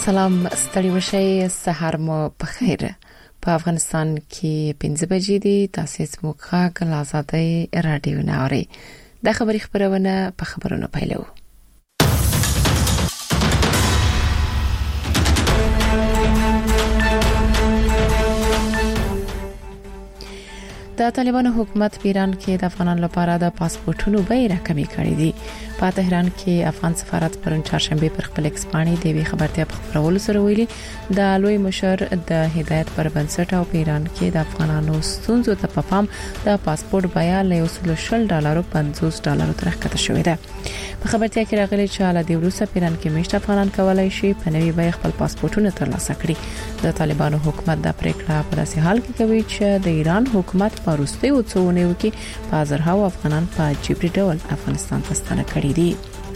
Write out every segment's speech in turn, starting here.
سلام ستړي وشئ سحر مو په خیر. په افغانستان کې 5 بجې دي. تاسو موږ غږ آزادۍ رادیو ناوري. د خبري خبرونه په خبرونو پیلو. د طالبانو حکومت په ایران کې د افغانانو لپاره د پاسپورتونو بیه راکمې کړې دي. په تهران کې افغان سفارت پرون چهارشنبه پر خپل ایکسپانی د وی خبرتیا په خبرولو سره ویلي د لوی مشر د هدایت پر بنسټ او په ایران کې د افغانانو ستونزو ته په پام د پاسپورت بیه له $50 $50 تر ښکته شوې ده. په خبرتیا کې راغلي چې له دې وروسته په ایران کې مشت افغانان کولای شي په نوي بیه خپل پاسپورتونه ترلاسه کړي. د طالبانو حکومت د پریکړه په داسې حال کې کوي چې د ایران حکومت په وروستي وڅونه کې په زرهاو افغانان په جبري ډول افغانستان ته ستنه کړي دي.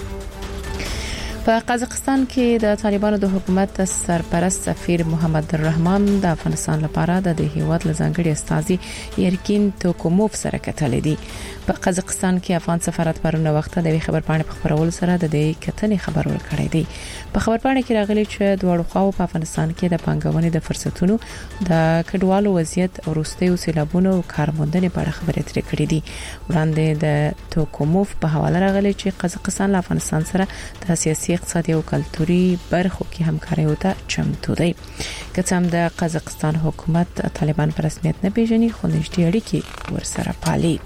په قزاقستان کې د طالبانو د حکومت سرپرست سفیر محمد الرحمن د افغانستان لپاره د هیواد لزنګړي استازي یرکین توکوموف سره کتل دي. په قزاقستان کې افغان سفارت پرونه وخت د خبرپاڼې په خبرولو سره د دې کتنې خبر ورکړی دی. په خبرپاڼه کې راغلي چې دوه خواو په افغانستان کې د پنګونې د فرصتونو د کډوالو وضعیت او وروستي سیلابونو کارموندنې په اړه خبرې ترې کړې دي. وړاندې د توکوموف په حواله راغلي چې قزاقستان له افغانستان سره د سیاسي اقتصادي او کلتوري برخو کې همکاري وته چمتو دی. کڅم د قزاقستان حکومت طالبان په رسمیت نه پیژني خو نږدې اړیکې ورسره پالي.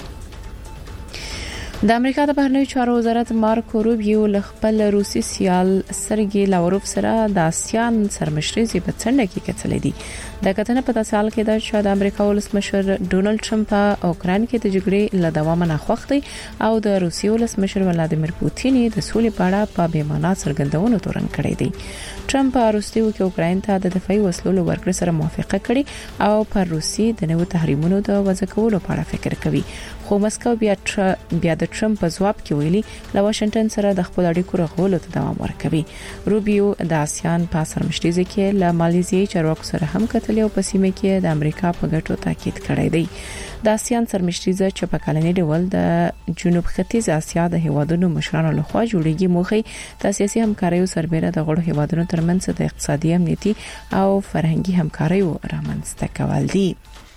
د امریکا د بهرنیو چارو وزارت مارکو روبیو له خپل روسي سیال سرګي لاوروف سره د آسیان سرمشري په څنډه کې کتلې دي. د کتنې په تاسال کې د شاد امریکا ولسمشر ډونالد ټرمپ په اوکران کې د جګړې له دوام نه خوښ دی او د روسي ولسمشر ولادیمیر پوتین د سولې په اړه په بیمانه څرګندونو تورن کړی دی. ټرمپ په روسي کې اوکران ته د دفاعي وسلو ورکړې سره موافقه کړې او پر روسي د نوو تحریمونو د وضع کولو په اړه فکر کوي. خو مسکو بیا د ټرمپ په ځواب کې ویلي له واشنگټن سره د خپل اړیکو رغولو ته دوام ورکوي. روبیو د آسیان په سرمشري کې له ماليزیای چارواکو سره هم کتلې او په سیمه کې د امریکا په ګټو تاکید کړی دی. د آسیان سرمشري چې په کلنۍ ډول د جنوب ختیځ اسیا د هیوادونو مشرانو لخوا جوړیږي موخه د سیاسي همکارۍ سربېره د غړو هیوادونو ترمنځ د اقتصادي امنیتي او فرهنګي همکارۍ رامنځته کول دي.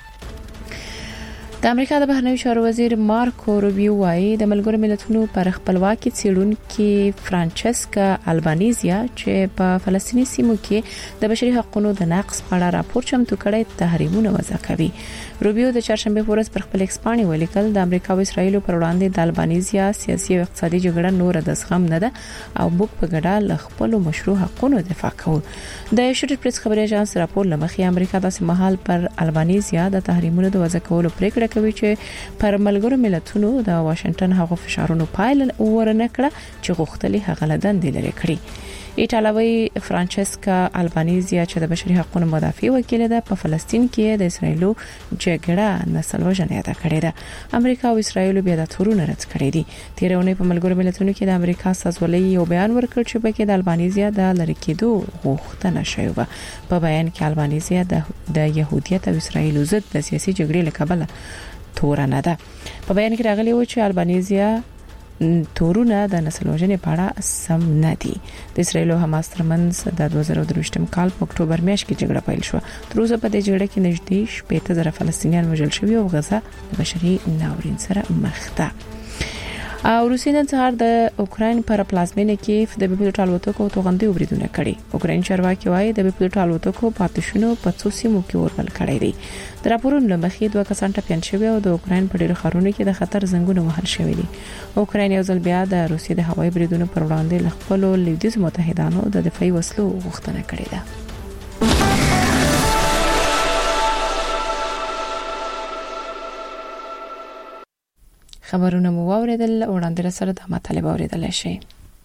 د امریکا د بهرنیو چارو وزیر مارکو روبیو وايي د ملګرو ملتونو پر خپلواکي څېړونکو فرانچسکا البانیزیا چې په فلسطیني سیمو کې د بشري حقوقو د نقض په اړه راپور چمتو کړی تحریمونه وضع کوي. روبیو د چهارشنبه په ورځ پر خپل ایکسپانی ولیکل د امریکا او اسرایل پر وړاندې د البانیزیا سیاسي او اقتصادي جګړه نور د زغم نه ده او موږ په ګډه له خپل مشروع حقوقو دفاع کوو. د شریف پریس خبري اژانس راپور لمخې امریکا د سیمهال پر البانیزیا د تحریمونو د وضع کولو پریکړه کوي چې پر ملګرو ملتونو د واشنگټن هغو فشارونو پایل ورنه کړه چې غوښتلې هغه لدن لري کړی. ایټالوي فرانچسکا البانیزیا چې د بشري حقوقو مدافع وکیل ده په فلسطین کې د اسرایلو جګړه نسل وژنه یاد کړې ده. امریکا او اسرایل بیا د تورونه رد کړې دي. تیرونه په ملګرو ملتونو کې د امریکا سازولۍ یو بیان ورکړ چې په کې د البانیزیا د لری کېدو غوښتنه شوې و. په بیان کې البانیزیا د يهودیت او اسرایل ضد د سیاسي جګړې لکبله تورنه ده. په بیان کې راغلی و چې البانیزیا تورونه د نسل وژنې په اړه سم نه دي. د اسرایل او حماس ترمنځ د 2023 کال په اکتوبر میاشت کې جګړه پیل شو. تر اوسه په دې جګړه کې نږدې 80,000 فلسطینیان وژل شوي او غزه د بشري ناورین سره مخ ده. او روسي نن سهار د اوکرين پر پلازمینه کې د بیپلوټ الوتکو توغندي وبریدونه کړي. اوکرين چارواکي وايي د بیپلوټ الوتکو پاتشونو په څو سیمو کې ورول کړي دي. د راپورونو لمخې 2 کسان ټپيان شوي او د اوکرين په ډیرو ښارونو کې د خطر زنګونه وهل شوي دي. اوکرين یو ځل بیا د روسي د هوایي بریدونو پر وړاندې له خپل لویدیځ متحدانو د دفاعي وسلو غوښتنه کړې ده. خبرونه مو واوریدل وړاندې سره د مطالبه اوریدل شي.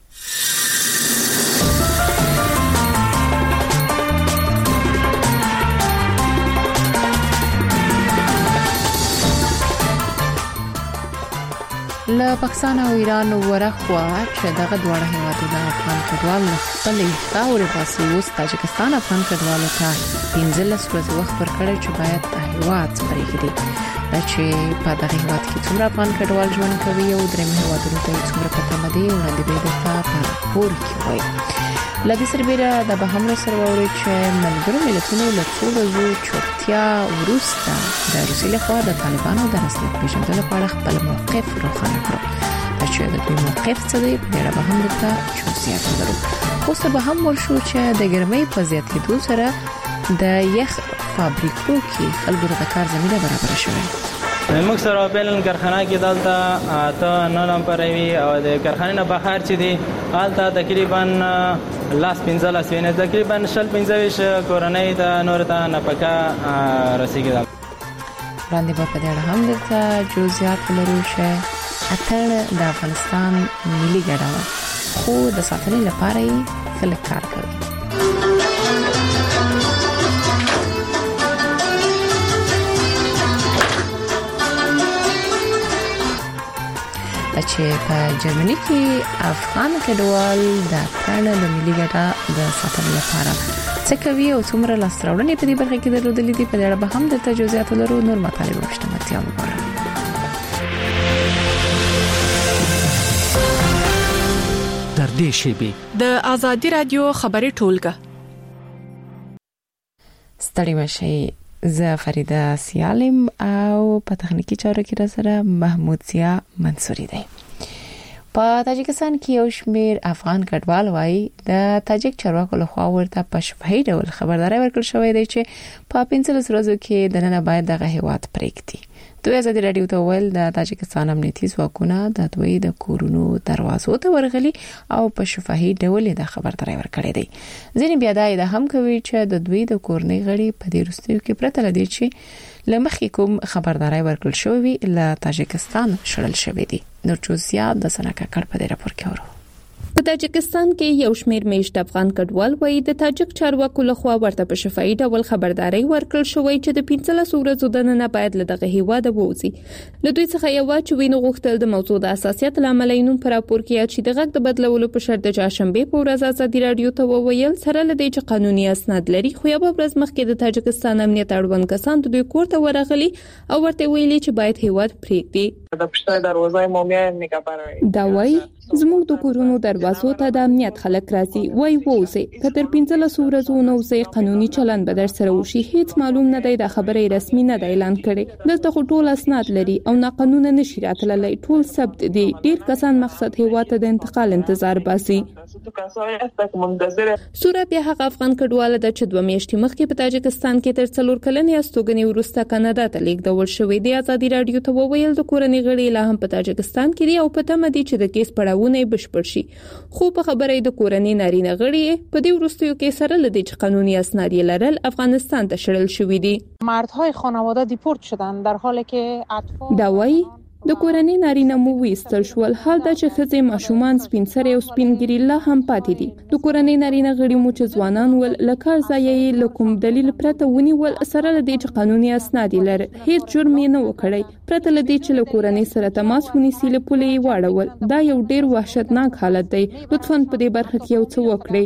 له پاکستان او ایران ورخوا چې دغه دواړه هیوادونه افغان کډوال خپل خاورې پاسي اوس تاجکستان افغان کډوالو ته 15 ورځې وخت ورکړی چې باید د هیواد پرېږدي. چې په دغه هیواد کې څومره افغان کډوال ژوند کوي او درېم هیوادونو ته څومره پته مده وړاندې به د پور کې وي. لدې سربېره د به هم سره ووري چې ملګرو ملتونو له څو ورځو چوپتیا وروسته د روسیې لخوا د طالبانو د رسمیت پیژندلو په اړه خپل موقف روښانه کړ. چې د دوی موقف څه دی په اړه به هم درته جزئیات لرو. خو څه به هم ورشو چې د ګرمۍ په زیاتېدو سره د یخ فابریکو کې خلکو ته کار زمينه برابر شوه. موږ سره بلن کارخانه کې دلته ته نه نمبروي او د کارخانې نه بهر چې دی حالت تقریبا لاس 15 وینې تقریبا 15 کورنۍ د نور ته نفقه رسیدي. وړاندې په دې اړه هم درته جزئیات لرو چې اتل د افغانستان ملي ګډا خو د ساتنې لپاره یې خلک کار کوي. چې په جرمني کې افغان کډوال د اتل د ملي ګډا د ساتنې لپاره څه کوي او څومره لاسراوړنې په دې برخه کې درلودلې دي په اړه به هم درته جزئیات لرو. نور مطالب مشتملتیا وګورئ. در دې شیبه د ازادي رادیو خبري ټولګه ستړي مشي زه فریده سیالم او په تخنیکی چارو کې را سره محمود ضیا منصوري دی. په تاجکستان کې یو شمېر افغان کډوال وایي د تاجک چارواکو لخوا ورته په شفاهي ډول خبرداري ورکړل شوې ده چې په 15 ورځو کې د نن باید دغه هیواد پرېږدي. دوی ازادي رادیو ته ویل د تاجکستان امنیتي ځواکونه د دوی د کورونو دروازو ته ورغلي او په شفاهي ډول د خبرداري ورکړې دي. ځینې بیا دا هم کوي چې د دوی د کورنۍ غړي په دې وروستیو کې پرته لدی چې لمخې کوم خبرداري ورکړل شوې ل تاجکستان شړل شوې دي. نور جزئیات د سنکه کړ په دې راپور کې اورو. په تاجکستان کې یو شمېر میشت افغان کډوال وایي د تاجک چارواکو لخوا ورته په شفاهي ډول خبرداري ورکړل شوې چې د 15 ورځو د نن باید له دغه هیواد ووځي. له دوی څخه یو چې وینو غوښتل د موضوع د اساسیت لامل یې نوم پر راپور کې چې د غږ د بدلولو په شرط د چهارشنبه په ورځ ازادي رادیو ته وویل سره لدی چې قانوني اسناد لري خو یو ورځ مخکې د تاجکستان امنیت اړوند کسان د دوی کور ته ورغلي او ورته ویلي چې باید هیواد پرېږدي. دا وایي زموږ د کورونو دروازو ته د امنیت خلک راځي وای ووسه کتر 15 ورځو نو سه قانوني چلند به در سره وشي هیڅ معلوم نه دی د خبرې رسمي نه دی اعلان کړي دلته خو ټول اسناد لري او نه قانون نشي راتللی ټول ثبت دي ډیر کسان مقصد هیواته د انتقال انتظار باسي. صورت یې هغه افغان کډوال د چې 2 میاشتې مخکې په تاجکستان کې تر 4 کلنې استوګنې وروسته کاناډا ته لیږدول شوې دی. ازادي رادیو ته وویل د کورنۍ غړي لا هم په تاجکستان کې دی او په تمه دي چې د کیس پړاوونه بشپړ شي. خو په خبرې د کورنۍ نارینه غړي په دې وروستیو کې سره لدی چې قانوني اسناد یې لرل افغانستان ته شړل شوې دي. مردهای خانواده دیپورت شدن در حالی که اطفال دا وایي د کورنۍ نارینه مو ویستل شول حال دا چې ښځې ماشومان سپین سرې او سپینګری لا هم پاتې دي. د کورنۍ نارینه غړي مو چې ځوانان ول لکه ځایي لکم دلیل پرته ونیول سره لدی چې قانوني اسناد لري هیڅ جرم نه وکړي پرته لدی چې له کورنۍ سره تماس ونیسي له پولې واړول. دا یو ډیر وحشتناک حالت دی. لطفاً په دې برخه کې یو څه وکړئ.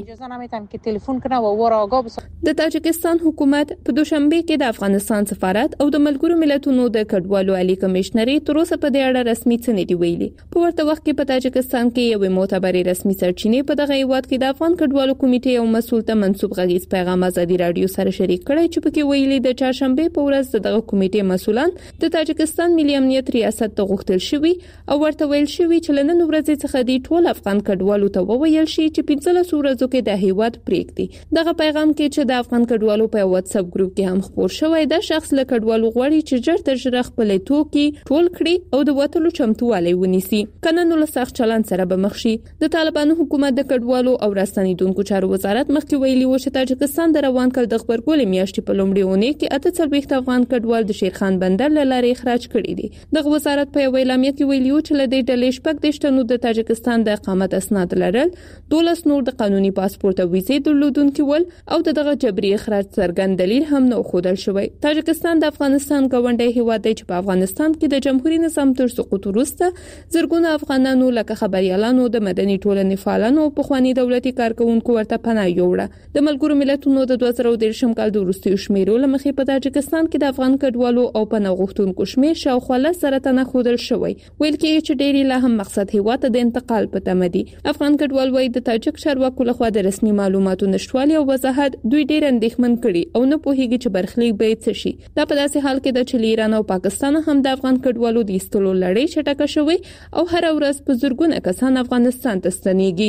د تاجکستان حکومت په دوشنبه کې د افغانستان سفارت او د ملګرو ملتونو د کډوالو عالی کمشنري تر اوسه په دې اړه رسمي څه نه دی ویلي. په ورته وخت کې په تاجکستان کې یو معتبر رسمي سرچینې په دغه هیواد کې د افغان کډوالو کمیټې او مسؤل ته منسوب غږیز پیغام ازادي رادیو سره شریک کړی چې پکې ویلي د چهارشنبه په ورځ دغه کمیټې مسؤلان د تاجکستان ملي امنیت ریاست ته غوښتل شوی او ورته ویل شوی چې لنن ورځ څخه دی ټول افغان کډوالو ته وویل شي چې 15 ورځو کې د هیواد پرېږدي. دغه پیغام کې چې د افغان کډوالو په واتس اپ ګروپ کې هم خبر شوی د شخص له کډوالو غوړي چې ژر تر ژره خپل توکي ټول کړي او د وټلو چمتووالی ونیسي. قانون له سخت چلند سره به مخ شي. د طالبانو حکومت د کډوالو او راستنیدونکو چارو وزارت مخکې ویلي و چې تاجکستان د روان کال د خبرګول میاشتې په لومړۍ اونۍ کې 48 افغان کډوال د شیرخان بندر له لارې اخراج کړي دي. د وزارت په اعلامیه کې ویلي و چې له دې ډلې شپږ دیشتنو د تاجکستان د اقامت اسناد لرل 12 نور د قانوني پاسپورت او ویزې درلودونکي ول او دغه جبري اخراج څرګند دلیل هم نه ښودل شوی. تاجکستان د افغانستان ګاونډي هیواد دی چې په افغانستان کې د جمهوریت نظام سم تر سقوط وروسته زرګونه افغانانو لکه خبريالانو د مدني ټولنې فعالانو په خواني دولتي کارکونکو ورته پناه یوړه. د ملګرو ملتونو د 2013 کال د وروستیو شمیرو لمخې په تاجکستان کې د افغان کډوالو او پناه غوښتونکو شمیر شاوخوا 10,000 تنه ښودل شوی. ویل کېږي چې ډېری لا هم مقصد هیواد د انتقال په تمه دي. افغان کډوال وايي د تاجک چارواکو لخوا د رسمي معلوماتو نشټوالي او وضاحت دوی ډېر اندېښمن کړي او نه پوهیږي چې برخلیک به څه شي. دا په داسې حال کې د چې ایران او پاکستان هم د افغان کډوالو د ایستلو لړۍ چټکه شوې او هر ورځ په زرګونه کسان افغانستان ته ستنېږي.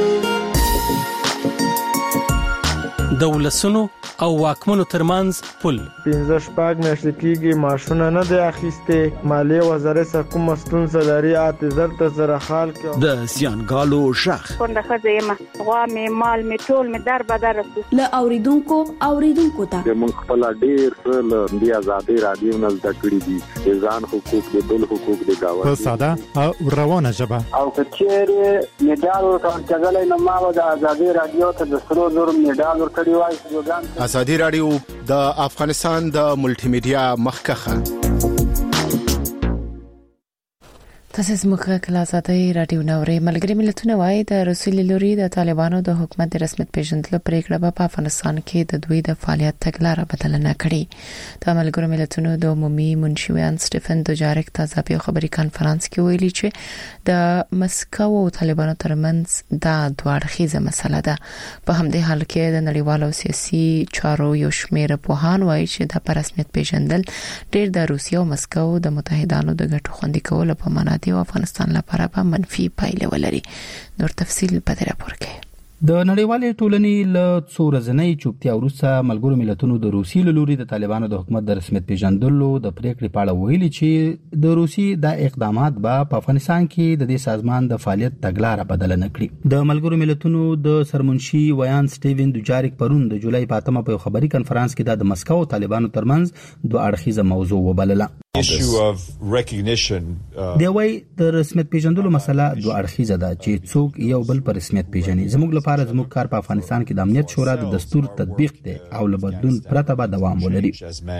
د ولسونو او واکمنو ترمنځ پل 15 میاشتې کېږي ماشونه نه دی اخیسته. مالیه وزارت سره کوم ستونزه لري اعتذار ته سره حال کې د زیانګالو شخ څنګه خزه غوا می مال می ټول می در بدر له اوریدونکو ته موږ خپل ډیر له دی آزادي رادیو نه زده کړی دي ځان حقوق دي بل حقوق دي گاوه په ساده او روانه ژبه او کچېره میډال ورکړل نه ما د آزادي رادیو ته د 300 میډال ورکړی وای. آزادي رادیو د افغانستان د ملټي میډیا مخکخه. تاسو زموږ کله آزادي رادیو نوري ملګری ملتونه وایي د رسول لوري د طالبانو د حکومت د رسمیت پیژندلو پریکړه په افغانستان کې د دوی د فعالیت تګلارې بدل نه کړي. د ملګرو ملتونو د عمومي منشیان سټيفن دوجاریک تازه په خبري کانفرنس کې ویلي چې د مسکو او طالبانو ترمنځ دا دوړخیزه مسله ده. په همدې حال کې د نړیوالو سیاسي چارو یو شمېر پوهان وایي چې د رسمیت پیژندل ډېر د روسیې او مسکو د متحدانو د ګټو خوندي کولو په معنا دی او افغانستان لپاره به منفي پایلې ولري. نور تفصیل په دې راپور کې. د نړیوالې ټولنې له څو ورځې چوپتیا وروسته ملګرو ملتونو د روسیې له لوري د طالبانو د حکومت د رسمیت پیژندلو د پریکړې په اړه ویلي چې د روسیې د اقدامات به په افغانستان کې د دې سازمان د فعالیت تګلارې بدل نه کړي. د ملګرو ملتونو د سرمنشي ویان سټيفن دوجاریک پرون د جولای په 8 په خبري کانفرنس کې د مسکو او طالبانو ترمنځ دوه اړخیزه موضوع وبلله. دی وايي د رسمیت پیژندلو مسله دوه اړخیزه ده چې څوک یو بل پر رسمیت پیژني. زموږ لپاره زموږ کار په افغانستان کې د امنیت شورا د دستور تطبیق دی او له بدلون پرته به دوام ولري.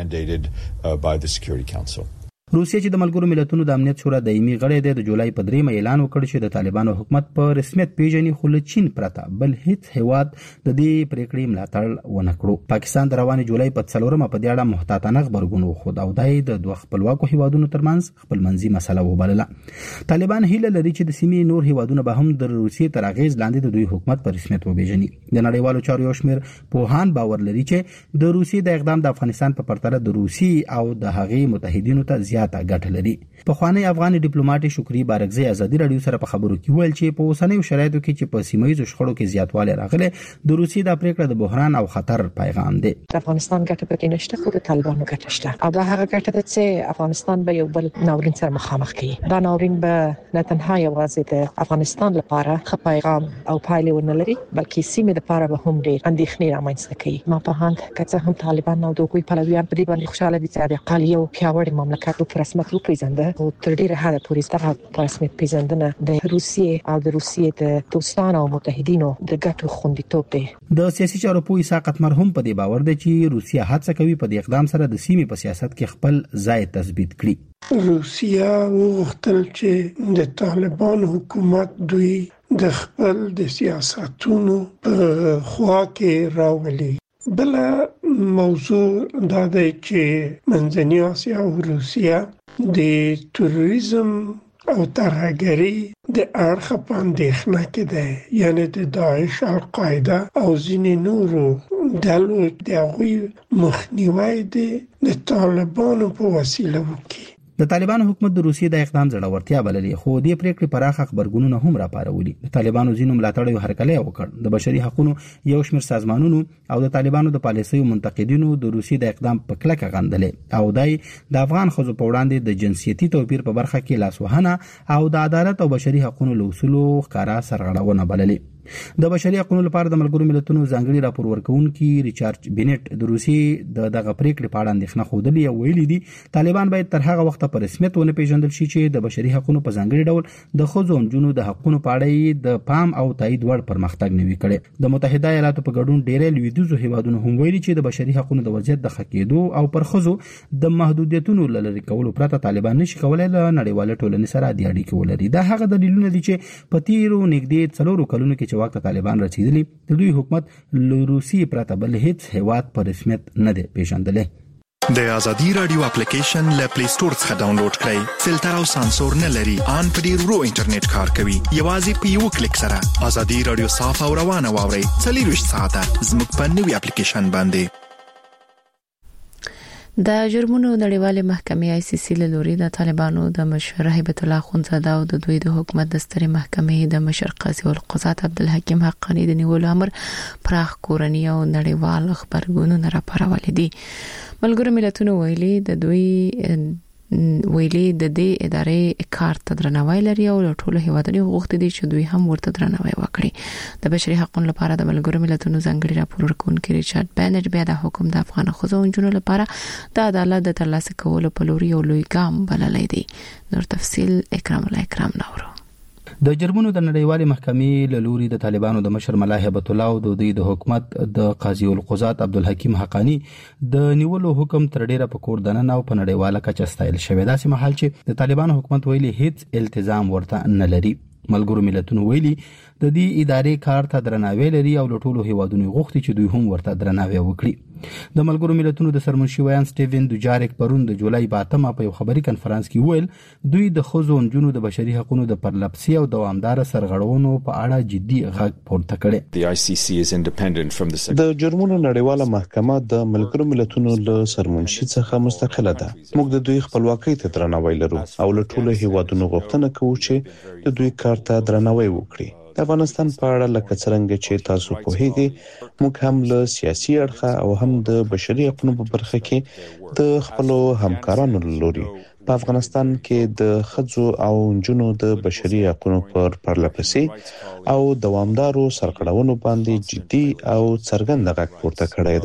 روسیه چې د ملګرو ملتونو د امنیت شورا دایمي غړی دی د جولای په 3 اعلان وکړ چې د طالبانو حکومت په رسمیت پیژني خو له چین پرته بل هیڅ هیواد د دې پریکړې ملاتړ ونه کړو. پاکستان د رواني جولای په 4 په دې اړه محتاطانه خبرګون وخود او دای د دوه خپلواکو هیوادونو ترمنځ خپلمنځي مسله وبلله. طالبان هیله لري چې د سیمې نور هیوادونه به هم د روسیې تر اغیز لاندې د دوی حکومت په رسمیت وپیژني. د نړیوالو چارو یو شمېر پوهان باور لري چې د روسیې د اقدام د افغانستان په پرتله د روسیې او د هغې متحدینو ته زیاته ګټه لري. په خوانی افغان ډیپلوماټ شکری بارکزی آزادي رادیو سره په خبرو کې ویل چې په اوسنیو شرایطو کې چې په سیمایي شخړو کې زیاتوالی راغلی د روسیې د پریکړه د بحران او خطر پیغام دی. افغانستان ګټه پکې نشته خو د طالبانو ګټه شته او دا هغه ګټه ده چې افغانستان به یو بل ناورین سره مخامخ کړي. دا ناورین به نه تنها یوازې د افغانستان لپاره ښه پیغام او پایلې ورنلري بلکې سیمې لپاره به هم ډېر اندېښنې رامنځته کوي. ما په هند کڅه هم طالبان او د کوی پلویان په دې باندې خوشاله دي چې د اقل یو پیاوړی مملکت په رسمیت وپیژنده او تر ډیره حد پورې ستاسو په رسمیت پیژندنه د روسیې او د روسیې د دوستانو او متحدینو د ګټو خوندیتوب دی. د سیاسي چارو پوه اسحاق مرحوم په دې باور دی چې روسیه هڅه کوي په دې اقدام سره د سیمې په سیاست کې خپل ځای تثبیت کړي. روسیه وغوښتل چې د طالبان حکومت دوی د خپل د سیاستونو په خوا کې راولي. بل موضوع دا دی چې منځنۍ اسیا او روسیه د تروریزم او ترهګرۍ د اړخ په اندېښنه کې ده، یعنی د داعش، القاعده او ځینې نورو ډلو د هغوی مخنیوی د طالبانو په وسیله وکړي. د طالبانو حکومت د روسیې د اقدام زړورتیا بللې خو دې پریکړې پراخه خبرګونونه هم راپارولي. د طالبانو ځینو ملاتړیو هرکلی وکړ. د بشري حقوقو یو شمېر سازمانونو او د طالبانو د پالیسیو منتقدینو د روسیې د اقدام په کلکه غندلې او دای د افغان ښځو په وړاندې د جنسیتي توپیر په برخه کې لاسوهنه او د عدالت او بشري حقوقو له اصولو ښکارا سرغړونه بللې. د بشري حقوقو لپاره د ملګرو ملتونو ځانګړي راپور ورکونکي ریچارډ بینټ د روسي دغه پریکړې په اړه اندېښنه خوده او ویلي دي طالبان باید تر هغه وخت په رسمیت ونه پیژندل شي چې د بشري حقوقو په ځانګړي ډول د ښځو او نجونو د حقوقو په اړه د پام او تایید وړ پرمختګ نه وی کړي. د متحده ایالاتو په ګډون ډېری لویدیځو هیوادونو هم ویلي چې د بشري حقوقو د وضعیت د ښه کېدو او پر ښځو د محدودیتونو لری کولو پرته طالبان نشي کولای له نړیواله ټولنې سره د اړیکې ولري. دا هغه دلیلونه دي چې په تیرو نږدې 4 کلونو کې چې واک طالبان رسیدلی د دوی حکومت له روسي پرته بل هیڅ هیواد په رسمیت نه دی پیژندلی. د ازادي رادیو اپلیکیشن له پلی سٹور څخه ډاونلوډ کړئ. فلټر او سانسور نه لري. ان په ډیر ورو انټرنیټ کار کوي. یوازې په یو کلیک سره ازادي رادیو صاف او روانه واورئ. 24 ساعته زموږ په نوې اپلیکیشن باندې. د جرمونو نړیوالې محکمې ICC له لوري د طالبانو د مشر هیبت الله خونزاده او د دوی د حکومت د سترې محکمې د مشر قاضي القضات عبدالحکیم حقانی د نیولو امر پراخ کورنی او نړیوال خبرګونونه راپارولې دي. ملګرو ملتونو ویلي د دې ادارې کار ته درناوی لري او ټول هیوادونو غوښتي دي چې دوی هم ورته درناوی وکړي. د بشري حقوقو لپاره د ملګرو ملتونو ځانګړي راپور ورکونکي ریچارډ بینټ بیا د حکومت د افغان ښځو او نجونو لپاره د عدالت د ترلاسه کولو په لور یو لوی ګام بللی دی. نور تفصیل اکرام الله اکرام نورو. د جرمونو د نړیوالې محکمې له لوري د طالبانو د مشر ملا هیبت الله او د دوی د حکومت د قاضي القضات عبدالحکیم حقانی د نیولو حکم تر ډیره په کور دننه او په نړیواله کچه ستایل شوی. داسې مهال چې د طالبانو حکومت ویلي هیڅ التزام ورته نه لري. ملګرو ملتونو ویلي د دې ادارې کار ته درناوی لري او له ټولو هیوادونو غوښتي چې دوی هم ورته درناوی وکړي. د ملګرو ملتونو د سرمنشي ویان سټیون دوجاریک پرون د جولای 8 په یو خبري کنفرانس کې ویل دوی د ښځو او نجونو د بشري حقوقو د پرلپسي او دوامدار سرغړونو په اړه جدي غږ پورته کړي. د جرمونو نړیواله محکمه د ملګرو ملتونو له سرمنشي څخه مستقله ده. موږ د دوی خپلواکۍ ته درناوی لرو او له ټولو هیوادونو غوښتنه کوو چې د دوی کار ته درناوی وکړي. د افغانستان په اړه لکه څنګه چې تاسو پوهیږئ موږ هم له سیاسي اړخه او هم د بشري حقوقو په برخه کې د خپل همکارانو لوري په افغانستان کې د ښځو او نجونو د بشري حقوقو پر پرلپسي او دوامدارو سرغړونو باندې جدي او څرګند غږ پورته کړی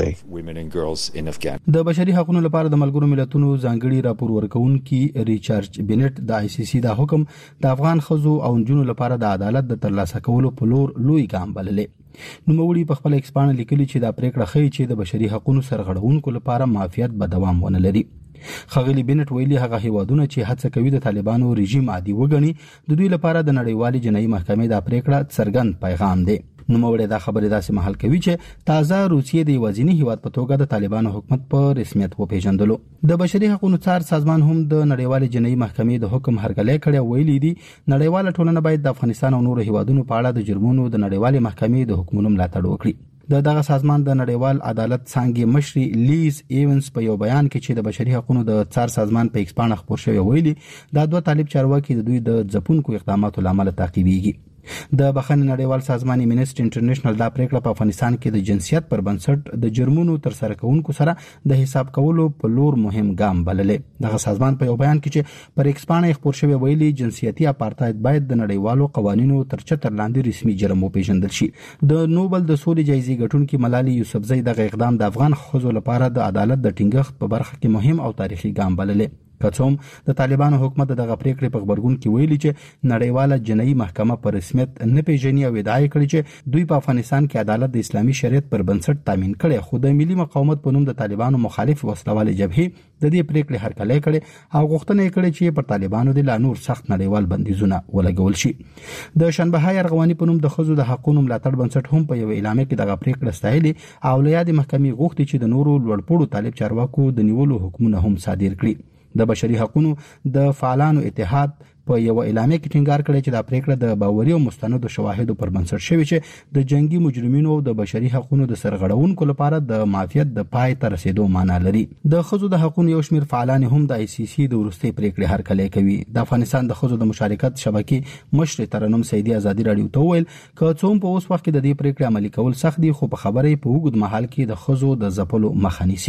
دی. د بشري حقوقو لپاره د ملګرو ملتونو ځانګړي راپور ورکونکي ریچارډ بینټ د ICC د حکم د افغان ښځو او نجونو لپاره د عدالت د ترلاسه کولو په لور لوی ګام بللی. نوموړي په خپل ایکس باندې لیکلي چې دا پریکړه ښیي چې د بشري حقوقو سرغړونکو لپاره معافیت به دوام ونه لري. خغلی بینټ ویلي هغه هیوادونه چې هڅه کوي د طالبانو رژیم عادي وګڼي د دوی لپاره د نړیوالې جنایي محکمې د پریکړه څرګند پیغام دی. نوموړي دا خبره داسې محل کوي چې تازه روسیې د یوازینی هیواد په توګه د طالبانو حکومت په رسمیت وپیژندلو. د بشري حقوقو څار سازمان هم د نړیوالې جنایي محکمې د حکم هرکلی کړی او ویلي دي نړیواله ټولنه باید د افغانستان او نورو هیوادونو په اړه د جرمونو د نړیوالې محکمې د حکمونو ملاتړ وکړي. دغه سازمان د نړیوال عدالت څنګه مشري لیز ایونز په یو بیان کې چې د بشري حقوقو د څار سازمان په ایکس باندې خبر شوی ویلي دا دوه طالب چارواکي د دوی د ځپونکو اقداماتو لامل تعقیبېږي. د بخښنې نړیوال سازمان امنیسټي انټرنیشنل دا پریکړه په افغانستان کې د جنسیت پر بنسټ د جرمونو تر سره کوونکو سره د حساب کولو په لور مهم ګام بللې. دغه سازمان په یو بیان کې چې پر ایکس باندې خبر شوی ویلي جنسیتي اپارټاید باید د نړیوالو قوانینو تر چتر لاندې رسمي جرم وپیژندل شي. د نوبل د سولې جایزې ګټونکي ملالي یوسفزۍ دغه اقدام د افغان ښځو لپاره د عدالت د ټینګښت په برخه کې مهم او تاریخي ګام بللې. کڅوم د طالبانو حکومت دغه پریکړې په خبرګون کې ویلي چې نړیواله جنایي محکمه په رسمیت نه پیژني او ادعا کړې چې دوی په افغانستان کې عدالت د اسلامي شریعت پر بنسټ تامین کړي. خو د ملي مقاومت په نوم د طالبانو مخالف وسلواله جبهې د دې پریکړې هرکلی کړي او غوښتنه کړې چې پر طالبانو د لا نور سخت نړیوال بندیزونه ولګول شي. د شنبه ارغواني په نوم د ښځو د حقوقو ملاتړ بنسټ هم په یو اعلامیه کې دغه پریکړه ستایلې او له یادې محکمې غوښتي چې د نورو لوړپوړو طالب چارواکو د نیولو حکمونه هم صادر کړي. د بشري حقوقو د فعالانو اتحاد په یو اعلامیه کې ټینګار کړی چې دا پریکړه د باوري او مستندو شواهدو پر بنسټ شوی چې د جنگي مجرمینو او د بشري حقوقو د سرغړونکو لپاره د معافیت د پای ته رسیدو معنی لري. د ښځو د حقوقو یو شمېر فعالان هم د ICC د وروستي پریکړې هرکلی کوي. د افغانستان د ښځو د مشارکت شبکې مشر ترنم سیدی ازادي رادیو ته ویل که څوم په اوس وخت کې د دې پریکړې عملي کول سخت دي خو په خبرې په وګد محل کې د ښځو د ځپلو مخه نیسي.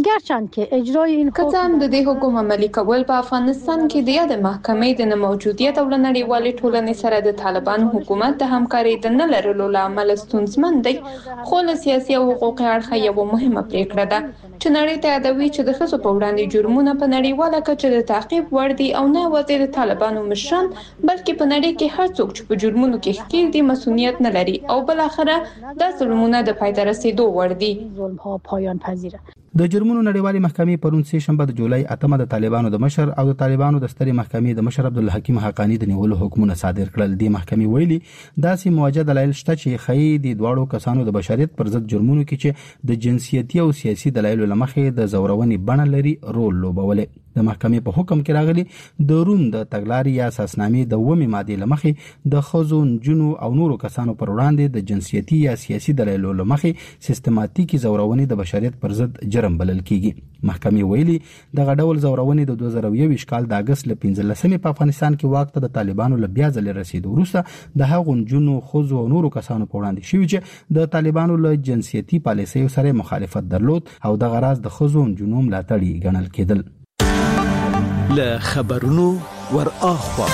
گرچند که اجرای این کتام د دې حکم عملي کول په افغانستان کې د یاد محکمې د موجودیت او نړیوالې ټولنې سره د طالبانو حکومت د همکارۍ د نه لرلو لامل ستونزمن دی، خو له سیاسي او حقوقي اړخه یو مهمه پریکړه ده چې نړۍ ته یادوي چې د ښځو په وړاندې جرمونه په نړیواله کچه د تعقیب وړ دي او نه یوازې د طالبانو مشران بلکې په نړۍ کې هر څوک چې په جرمونو کې ښکیل دي مسؤلیت نه لري او بل اخره دا ظلمونه د پای ته رسیدو وړ دي. ظلم‌ها پایان پذیره. د جرمونو نړیوالې محکمې پرون سه شنبه د جولای 8 د طالبانو د مشر او د طالبانو د سترې محکمې د مشر عبدالحکیم حقانی د نیولو حکمونه صادر کړل. د محکمې ویلي داسې موجه دلایل شته چې خې د دوړو کسانو د بشریت پر ضد جرمونو کې چې د جنسیتي او سیاسي دلایلو لمخې د زورونې بڼه لري رول لوبولې. د محکمې په حکم کې راغلي د روم د تګلارې یا اساسنامې د 9 ماده لمخې د خزو نجونو او نورو کسانو پر وړاندې د جنسیتي یا سیاسي دلایلو لمخې سیستماتیکي زورونې د بشریت پر ضد جرم بلل کیږي. محکمې ویلي د غډول زورونې د 2021 کال د اگست ل 15 په افغانستان کې واک ته د طالبانو له بیا ځل رسیدو وروسته د هغو نجونو خزو او نورو کسانو په وړاندې شوی چې د طالبانو له جنسیتي پالیسیو سره مخالفت درلود او د غراض د خزو نجونو ملاتړي ګڼل کېدل. له خبرونو ور اخوا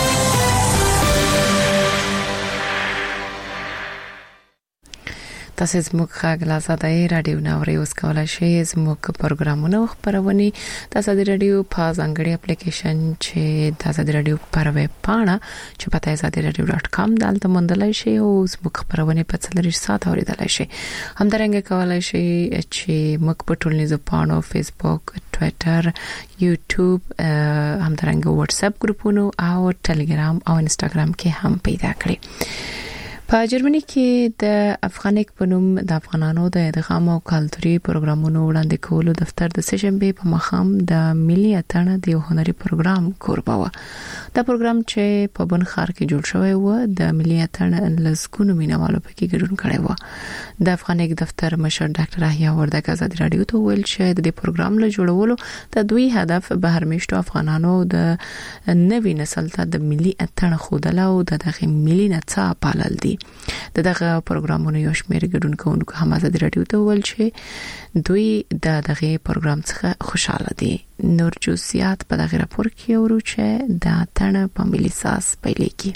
تاسو زموږ خاګ لازادای رادیو ناوړي اوس کولای شئ زموږ پروګرامونه او خبرونه تاسو د رادیو په ځانګړي اپلیکیشن چې تاسو د رادیو پر ویب پاڼه چې پته azadiradio.com دلته موندلای شئ او زموږ خبرونه په څلور ساعت اوریدلای شئ. همدارنګه کولای شئ چې موږ په ټولنیزو پاڼو فیسبوک، ټوئیټر، یوټیوب، همدارنګه واتس اپ ګروپونو او ټلګرام او انستګرام کې هم پیدا کړئ. په جرمني کې د افغانیک په نوم د افغانانو د ادغام او کلتوري پروګرامونو وړاندې کولو دفتر د سشنبه په مخام د ملي اتڼ د هنري پروګرام کوربه و. دا پروګرام چې په بن ښار کې جوړ شوی و د ملي اتڼ لسګونو مینوالو پکې ګډون کړی و. د افغانیک دفتر مشر ډاکټر احیا وردګ آزاد رادیو ته ویل چې د دې پروګرام له جوړولو د دوی هدف بهرمشتو افغانانو د نوي نسل ته د ملي اتڼ خودل او دغه ملي نڅا پالل دي. دغه پروګرامونو یو شمېر ګډونکو هم آزاد رادیو ته ویل چې دوی دغه پروګرام څخه خوشاله دي. نور جزئیات په دغه راپور کې ورو چې د اتڼ په ملي ساس پیلېږي.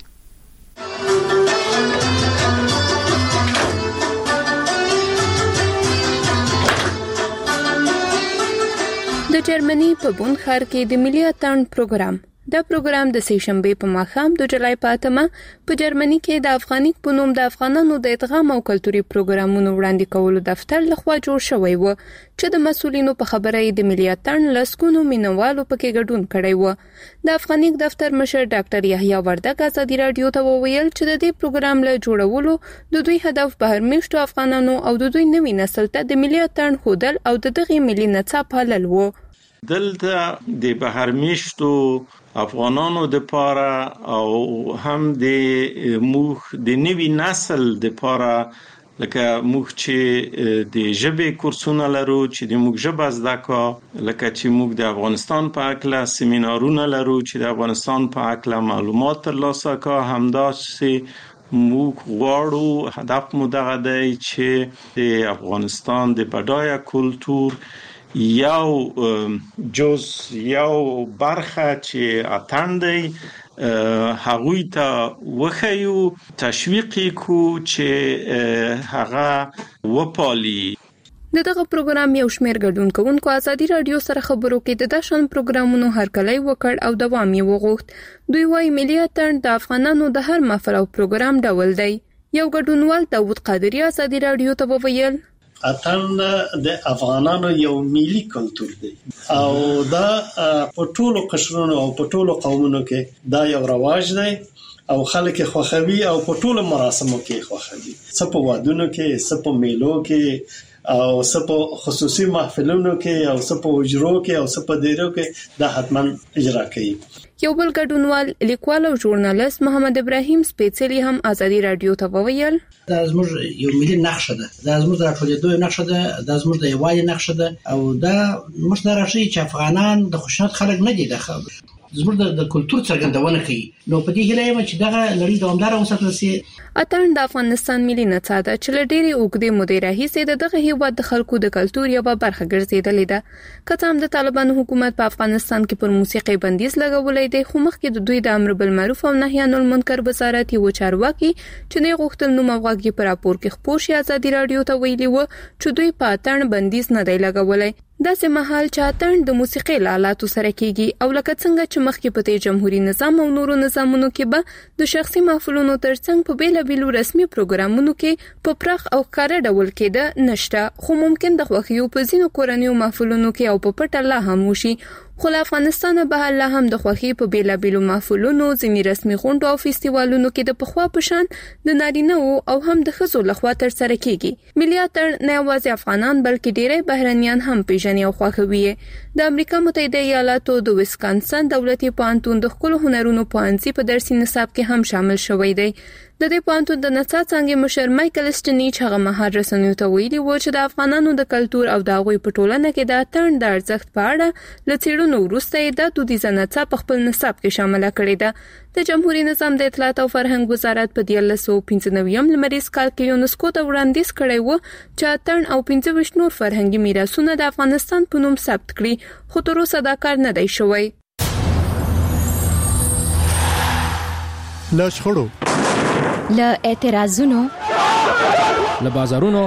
د جرمني په بون ښار کې د ملي اتڼ پروګرام دا پروګرام د سهشنبه په ماښام د جولای په 8 په جرمني کې د افغانیک په نوم د افغانانو د ادغام او کلتوري پروګرامونو وړاندې کولو دفتر لخوا جوړ شوی و چې د مسولینو په خبره د ملي اتڼ لسګونو مینوالو پکې ګډون کړی و. د افغانیک دفتر مشر ډاکټر یحیی وردګ آزادي رادیو ته وویل چې د دې پروګرام له جوړولو د دوی هدف بهرمشتو افغانانو او د دوی نوي نسل ته د ملي اتڼ خودل او دغه ملي نڅا پالل و. دلته د بهرمشتو افغانانو د پاره او هم د موخ د نوي نسل د پاره لکه موږ چې د ژبې کورسونه لرو چې د موږ ژبه زده کا لکه چې موږ د افغانستان په اړه سیمینارونه لرو چې د افغانستان په اړه معلومات ترلاسه کا همداسې موږ غواړو هدف مو دغه دی چې د افغانستان د بډایه کلتور یو جز یو برخه چې اتڼ دی هغوی ته وخیو تشویق کو چې هغه وپالي. دغه پروګرام یو شمېر ګډونکو آزادي رادیو سره خبرو کې د داشن پروګرامونو هرکلی وکړ او دوام یې وغوښت. دوی وايي ملي اتڼ د افغانانو د هر محفل او پروګرام ډول دی. یو ګډونوال داوود قادری آزادي رادیو ته وویل اتڼ د افغانانو یو ملي کلتور دی او دا په ټولو قشرونو او په ټولو قومونو کې دا یو رواج دی او خلک خوښوي او په ټولو مراسمو کې خوښوي. څه په وادونو کې، څه په میلو کې او څه په خصوصي محفلونو کې او څه په حجرو کې او څه په دیرو کې دا حتما اجرا کوي. یو بل ګډونوال لیکوال او ژورنالیست محمد ابراهیم سپیڅلی هم آزادي رادیو ته وویل دا زموږ یو ملي نقشه ده، دا زموږ د ټولېدو نقشه ده، دا زموږ د یووالي نقشه ده او دا موږ ته راښيي چې افغانان د خوشحال خلک نه دي. زموږ د کلچر څرګندونه کوي. نو په دې هیله یم چې دغه لړۍ دوامدار وساتل شي. اتڼ د افغانستان ملي نڅا ده چې له ډېرې اوږدې مودې راهیسې دغه هیواد د خلکو د کلتور یوه برخه ګرځېدلې ده. که څه هم د طالبانو حکومت په افغانستان کې پر موسیقي بندیز لګولی دی، خو مخکې د دوی د امر بالمعروف او نهي عن المنکر وزارت یو چارواکي چې نه غوښتل نوم او غږ په راپور کې خپور شي ازادي رادیو ته ویلي و چې دوی په اتڼ بندیز نه دی لګولی. داسې مهال چې اتڼ د موسیقي له آلاتو سره کیږي او لکه څنګه چې مخکې په جمهوریت نظام او نورو نظامونو کې به د شخصي محفلونو ترڅنګ په بیلابیلو رسمي پروګرامونو کې په پراخ او ښکاره ډول کېده نشته، خو ممکن د خوښیو په ځینو کورنیو محفلونو کې او په پټه لا هم وشي. خو له افغانستانه به الله هم د خوښي په بیلابیلو محفلونو، ځینې رسمي غونډو او فستیوالونو کې د پخوا په شان د نارینه او هم د ښځو لخوا ترسره کیږي. ملي اتڼ نه یوازې افغانان بلکې ډېری بهرنیان هم پیژني او خوښوي. د امریکا متحده ایالاتو د ویسکانسن دولتي پوهنتون د ښکلو هنرونو پوهنځي په درسي نصاب کې هم شامل شوی دی. د دې پوهنتون د نڅا څانګې مشر مایکل سټنیچ هغه مهال رسنیو ته ویلي و چې د افغانانو د کلتور او د هغوی په ټولنه کې د اتڼ د ارزښت په اړه له څېړنو وروسته یې د دودیزه نڅا په خپل نصاب کې شامله کړې ده. د جمهوریت نظام د اطلاعات او فرهنګ وزارت په 1995 لمریز کال کې یونسکو ته وړاندیز کړی و چې اتڼ او 25 نور فرهنګي میراثونه د افغانستان په نوم ثبت کړي، خو تر اوسه دا کار نه دی شوی. له شخړو، له اعتراضونو، له بازارونو،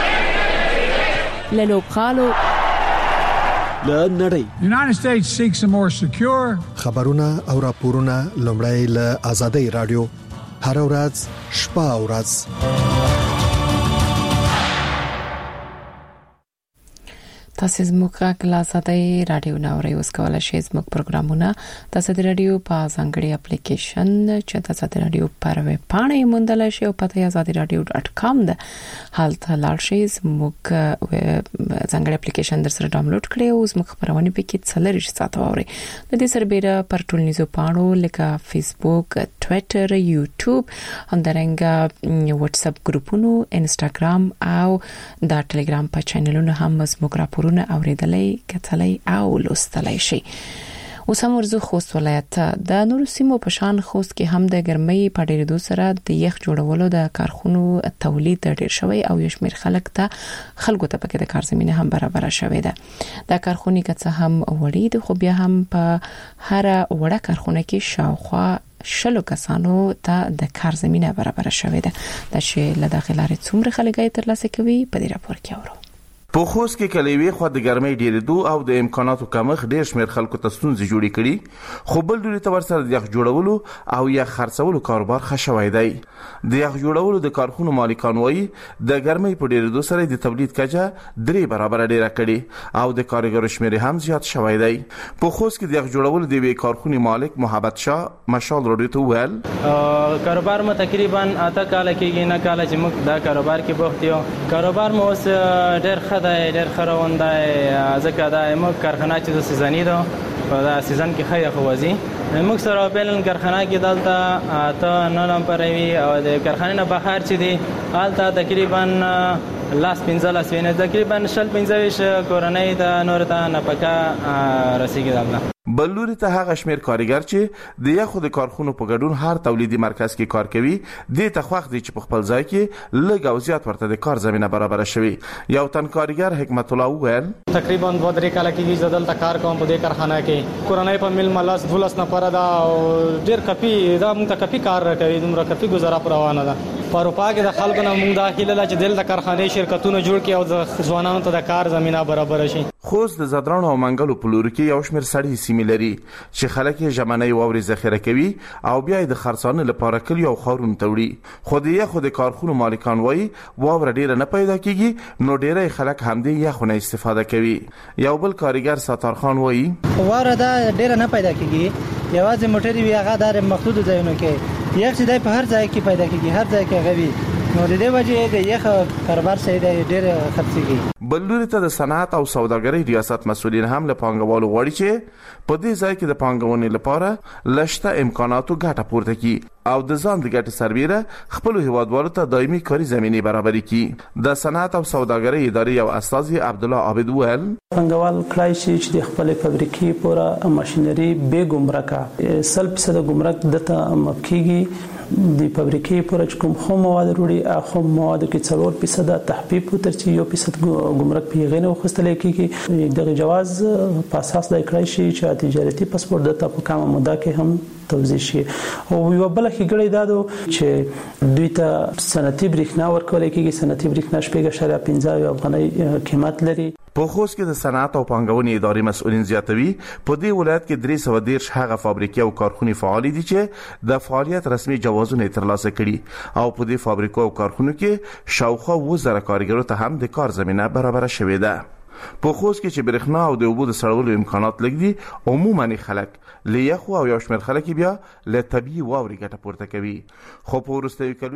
له لوبغالو، له نړۍ. United States seeks a more secure. خبرونه او راپورونه لومړی له آزادۍ رادیو هر ورځ شپه او ورځ. تاسو زموږ له آزادۍ رادیو ناوړي اوس کولای شئ زموږ پروګرامونه د آزادۍ رادیو په ځانګړي اپلیکیشن چې د آزادۍ رادیو پر ویب پاڼه موندل شي او پته azadiradio.com ده. هلته لاړ شئ، زموږ ځانګړي اپلیکیشن در سره ډاونلوډ کړئ او زموږ خبرونه پکې څلور ساعت واورئ. د دې سربېره پر ټولنیزو پاڼو لکه فیسبوک، ټوئیټر، یوټیوب، همدارنګه واتس اپ ګروپونو، انستګرام او د ټلګرام په چینلونو هم زموږ راپورونه اوریدلای، کتلای او لوستلای شي. اوس هم ورزو خوست ولایت د نورو سیمو په شان خوست کې هم د ګرمۍ په ډېرېدو سره د یخ جوړولو د کارخونو تولید ډېر شوی او یو شمېر خلکو ته پکې د کار زمينه هم برابر شوې ده. د کارخونې که څه هم وړي دي، خو بیا هم په هر وړه کارخونه کې شاوخوا 100 کسانو ته د کار زمينه برابر شوې ده. د شې له داخلاري څومره خلګي ترلاسه کوي په دې راپور کې اورو. په خوست کې کلیوي خو د ګرمۍ ډېرېدو او د امکاناتو کمښت ډېر شمېر خلکو ته ستونزې جوړې کړي، خو بل ډول ته ورسره د یخ جوړولو او یا خرڅولو کاروبار ښه شوی دی. د یخ جوړولو د کارخونو مالکان وایي د ګرمۍ په ډېرېدو سره د تولید کچه 3 برابر ډېره کړي او د کارګرو شمېر هم زیات شوی دی. په خوست کې د یخ جوړولو د وی کارخونې مالک محبت شاه مشال رادیو ته ویل کاروبار مو تقریبا 8 کال کېږي، نه کال چې موږ دا کاروبار کې بوخت یو. کاروبار مو اوس ډېر ډېر خروان دی، ځکه دا موږ کارخانه چې د سیزنی ده په دا سیزن کې خیه خوازي موږ سره بیلن کارخانه کې دلته ته نه لمپروي او د کارخانه نه بهر چې دی حالت تقریبا لاس 15 وینه تقریبا 15 کورنۍ د نور ته نه پکا رسیدي دلته. بلوري ته هغه شمیر کارګر چې د یخو د کارخونو په ګډون هر تولیدي مرکز کې کار کوي، د تخوخ دي چې په خپل ځای کې لږ او زیات ورته د کار زمينه برابر شوي. یو تن کارګر حکمت الله وویل تقریبا 2-3 کال کې زدل تا کار کوم په دې کارخانه کې کورنۍ په مل ملاس دولس نه پر دا ډیر کپی دا موږ ته کپی کار کوي، دومره کپی گزاره روانه ده. په اروپا کې د خلکو نه موږ داخله لا چې دل د کارخانه شرکتونه جوړ کړي او د ځوانانو ته د کار زمينه برابر شي. خوست د زدران او منګلو په لور کې یو شمیر سړی سیمې لري چې خلک یې ژمنۍ واوري ذخیره کوي او بیا د خرڅانه لپاره کلی او خارون توړي. خو د یخو د کارخونو مالکان وایي واور ډیره نه پیدا کیږي، نو ډیره خلک هم د یخونه استفاده کوي. یو بل کارګر ستار خان وایي واور دا ډیره نه پیدا کیږي، یوازې موټری وی هغه د محدود ځایونو کې یخ چې په هر ځای کې پیدا کیږي، هر ځای کې غوي، نو د دې وجه د یخ کاروبار سي د ډېر خرڅيږي. بل لوري ته د صنعت او سوداګرۍ ریاست مسؤلین هم له پانګوالو غواړي چې په دې ځای کې د پانګونې لپاره لشته امکاناتو ګټه پورته کړي او د ځان د ګټې سربېره خپل هیوادوالو ته دایمي کاري زمینه برابري کړي. د صنعت او سوداګرۍ ادارې یو استازي عبدالله عابد وویل پانګوال کلای شي چې د خپل فابریکې پوره ماشينري به ګمرکه 100% ګمرک دته مکیږي. د فابریکې پوره کوم خو مواد وروړي خو مواد کې 4% تحبیب ترڅ 1% ګمرک پیغې نه وخستل کېږي. د جواز په اساس د کړای شي چې تجارتي پاسپورت د په کومه موده کې هم توضیح شي. او یو بل خګړې دادو چې دوی ته صنعتي بریښنا ورکول کېږي. صنعتي بریښنا 15 افغانۍ قیمت لري. په خوست کې د صنعت او پانګونې ادارې مسؤلین زیاتوي په دې ولایت کې 313 هغه فابریکې او کارخونې فعال دي چې د فعالیت رسمي جوازونه ترلاسه کړي او په دې فابریکو او کارخونو کې شاوخوا 1000 کارګرو ته هم د کار زمينه برابر شوې ده. په خوست کې چې برېښنا او د اوبو د سړولو امکانات لږ دي، عموما خلک له یخو او یو شمېر خلک بیا له طبيعي واورې ګټه پورته کوي. خو په وروستیو